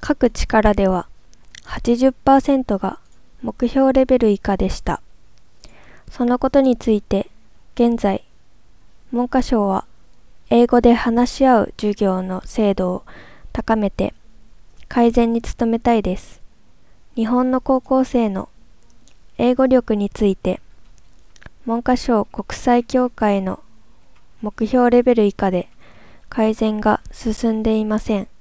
各力では 80% が目標レベル以下でした。そのことについて、現在、文科省は英語で話し合う授業の精度を高めて改善に努めたいです。日本の高校生の英語力について、文科省国際協会の目標レベル以下で改善が進んでいません。